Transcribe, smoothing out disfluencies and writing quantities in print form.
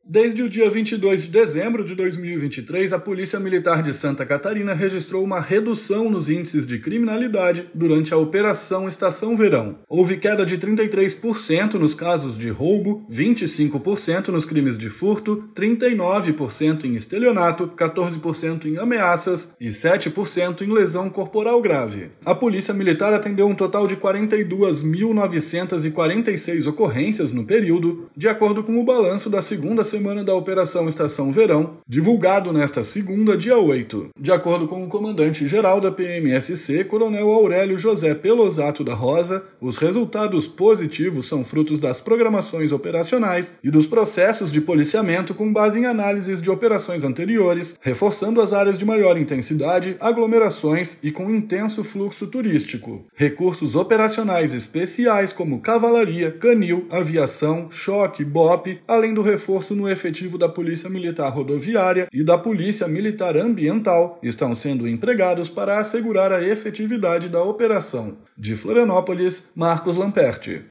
Desde o dia 22 de dezembro de 2023, a Polícia Militar de Santa Catarina registrou uma redução nos índices de criminalidade durante a Operação Estação Verão. Houve queda de 33% nos casos de roubo, 25% nos crimes de furto, 39% em estelionato, 14% em ameaças e 7% em lesão corporal grave. A Polícia Militar atendeu um total de 42.946 ocorrências no período, de acordo com o balanço da segunda semana da Operação Estação Verão, divulgado nesta segunda, dia 8. De acordo com o comandante-geral da PMSC, Coronel Aurélio José Pelosato da Rosa, os resultados positivos são frutos das programações operacionais e dos processos de policiamento com base em análises de operações anteriores, reforçando as áreas de maior intensidade, aglomerações e com intenso fluxo turístico. Recursos operacionais especiais como cavalaria, canil, aviação, choque, BOP, além do reforço no efetivo da Polícia Militar Rodoviária e da Polícia Militar Ambiental estão sendo empregados para assegurar a efetividade da operação. De Florianópolis, Marcos Lamperti.